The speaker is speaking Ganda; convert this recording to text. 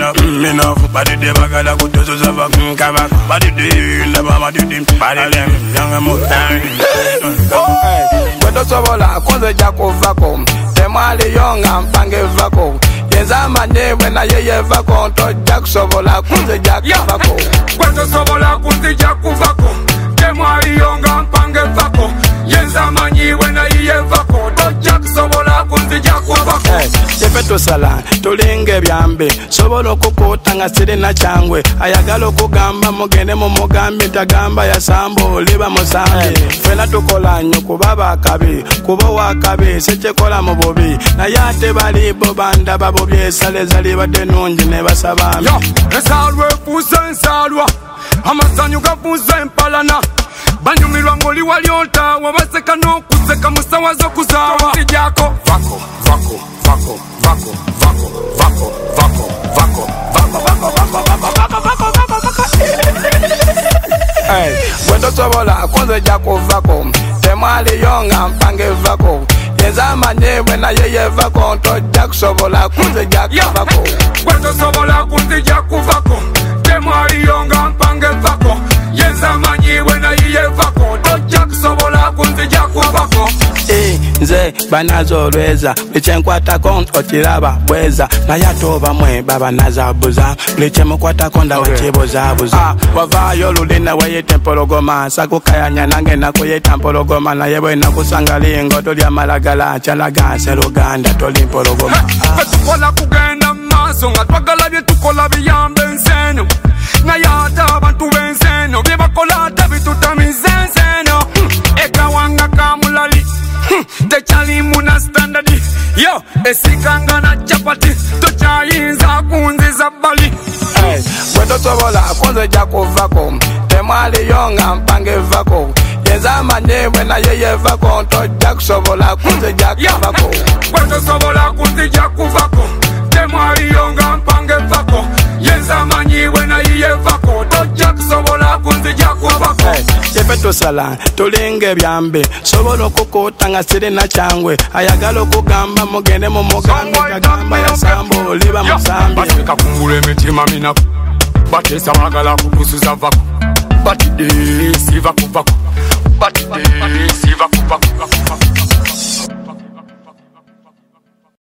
enough. Body de bagala kutozo zava kaba. Body de never body de body dem young mo. Kweto sobola kwanze jako vako. Temali yonga mpange vako. Yenza manye wena yeye vako. To jak sobola kwanze jak vako. Kweto sobola kwanze jako vako. Temali yonga mpange vako. Yenza manye wena yeye vako. To jak sobola kwanze jako vako. Chepeto sala tulinge byambe. Sobolo kukutanga siri na changwe. Ayagalo kugamba mugende mu mugambi. Tagamba ya sambo liba musambi. Fela tukola nyuku baba kabi. Kubo wakabi seche kola mubobi. Na yate bali bobanda babo byesale zali badenunji ne basabami. Yo, esalwe fusa ensalwa. Amasanyu gafusa empalana. Banyumirwa ngoli walyonta. Wabaseka no kuseka musawazo kuzawa. Tijako vako, vako, vako, vako, vako, vako, vako, vako, vako, vako, vako, vako, vako, vako, vako. Kweto sobola kwanze jako vako. Temali yonga mpange vako. Yenza manye wena yeye vako. To jak sobola kwanze jako vako. Kweto sobola kwanze jako vako. Temali yonga mpange vako. Yenza manye wena yeye vako. To jak sobola kwanze jako vako. Nze banazo lweza Lichenkwata kon otiraba bweza Na yatoba mwe baba nazabuza Lichemukwata konda wachibuza buza Wavayo lulina weye tempologoma Sakukaya nange na kuye tempologoma Na yewe na kusangalingo Tulia malagala chalaga seruganda Tolimpologoma Tukola kugenda maso Nga twagala bye tukola biyambe nseno Na yata abantu benseno Bye bakola tabi tutamize nseno Eka wanga kamulali Techali muna standard. Yo, esikanga na chapati. Tochayinza kunziza bali. Kweto sobola kwanze jako vako. Temali yonga mpange vako. Yenza manye wena yeye vako. To jak sobola kwanze jako vako. Kweto sobola kwanze jako vako. Temali yonga mpange vako. Yenza manye wena yeye vako. To jak sobola kwanze jako vako. Chepeto sala tulinge byambe. Sobolo kukutanga siri na changwe. Ayagalo kugamba mugende mu mugambi. Kagamba ya sambo liba musambi. Basika kumbule mitima minaku. Batesa wagala kukusuza vako. Batide siva kupako. Batide siva kupako.